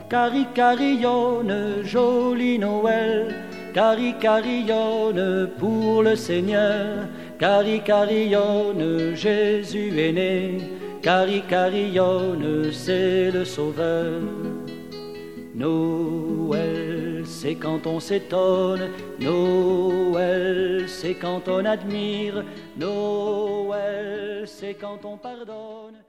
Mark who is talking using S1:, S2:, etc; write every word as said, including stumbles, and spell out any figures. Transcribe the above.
S1: Cari-carillonne, joli Noël, cari-carillonne pour le Seigneur, cari-carillonne, Jésus est né, cari-carillonne, c'est le Sauveur. Noël, c'est quand on s'étonne, Noël, c'est quand on admire, Noël, c'est quand on pardonne.